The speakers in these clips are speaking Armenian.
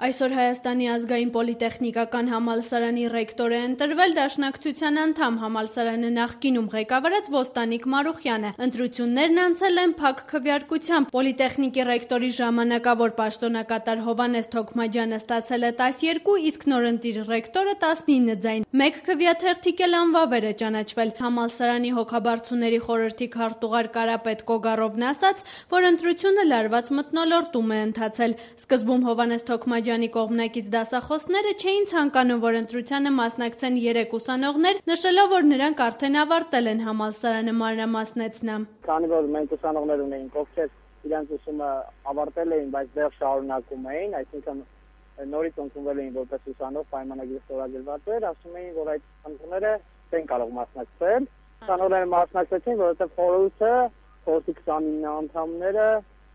Այսօր Հայաստանի ազգային պոլիտեխնիկական համալսարանի ռեկտոր է ընտրվել դաշնակցության անդամ համալսարանը նախկինում ղեկավարած Ոստանիկ Մարուխյանը։ Ընտրություններն անցել են փակ քվեարկությամբ։ Պոլիտեխնիկի ռեկտորի ժամանակավոր պաշտոնակատար Հովհաննես Թոքմաջյանը ստացել է 12, իսկ նորընտիր ռեկտորը 19 ձայն։ Մեկ քվեաթերթիկ էլ անվավեր է ճանաչվել։ Համալսարանի հոգաբարձուների խորհրդի քարտուղար Կարապետ Կոգարովն ասաց, որ ընտրությունը լարված մթնոլորտում է ընթացել։ Սկզբում Հովհաննես Թոքմաջյանի կողմնակից դասախոսները չէին ցանկանում, որ ընտրությանը մասնակցեն 3 ուսանողներ, նշելով, որ նրանք արդեն ավարտել են համալսարանը, մանրամասնեց նա։ Քանի որ մենք ուսանողներ ունեինք, ովքեր իրենց ուսումը ավարտել էին, բայց դեռ շարունակում էին, այսինքն նորից ընդունվել էին որպես ուսանող, պայմանագիր ստորագրված էր, ասում էին, որ այդ ուսանողները չեն կարող մասնակցել։ Ուսանողները մասնակցեցին, որովհետև խորհրդի 29 անդամները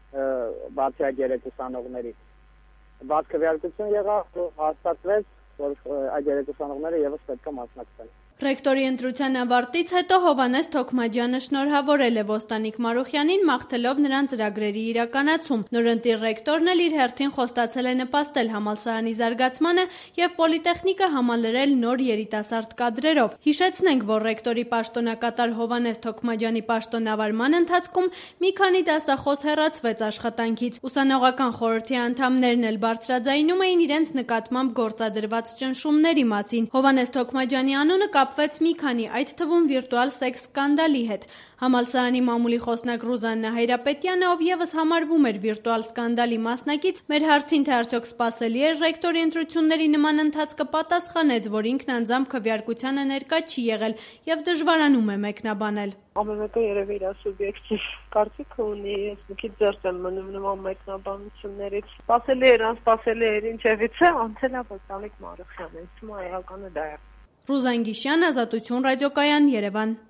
բացի այդ 3 ուսանողներից բաց քվեարկություն եղավ, հաստատվեց, որ այդ 3 ուսանողները եւս պետք է մասնակցեն։ Ռեկտորի ընտրության ավարտից հետո Հովհաննես Թոքմաջյանը շնորհավորել է Ոստանիկ Մարուխյանին, մաղթելով նրան ծրագրերի իրականացում։ Նորընտիր ռեկտորն էլ իր հերթին խոստացել է նպաստել համալսարանի զարգացմանը եւ պոլիտեխնիկը համալրել նոր երիտասարդ կադրերով։ Հիշեցնենք, որ ռեկտորի պաշտոնակատար Հովհաննես Թոքմաջյանի պաշտոնավարման ընթացքում մի քանի դասախոս հեռացվեց աշխատանքից։ Ուսանողական խորհրդի անդամներն էլ բարձրաձայնում էին իրենց նկատմամբ գործադրված ճնշումների մասին։ Հովհաննես Թոքմաջյանի անունը կապվեց մի քանի, այդ թվում վիրտուալ սեքս սկանդալի հետ։ Համալսարանի մամուլի խոսնակ Ռուզաննա Հայրապետյանը, ով եւս համարվում էր վիրտուալ սկանդալի մասնակից, մեր հարցին, թե արդյոք սպասելի էր ռեկտորի ընտրությունների նման ընթացքը, պատասխանեց, որ ինքն անձամբ քվեարկությանը ներկա չի եղել եւ դժվարանում է մեկնաբանել։ Ամենը երևի իր սուբյեկտիվ կարծիքը ունի, ես մի քիչ ձեռք եմ մնում նման մեկնաբանություններից։ Սպասելի էր, անսպասելի էր, ինչևից է, անցել է Ոստանիկ Մարուխյանը, հիմա էականը դա է։ Ռուզան Գիշյան, Ազատություն ռադիոկայան, Երևան։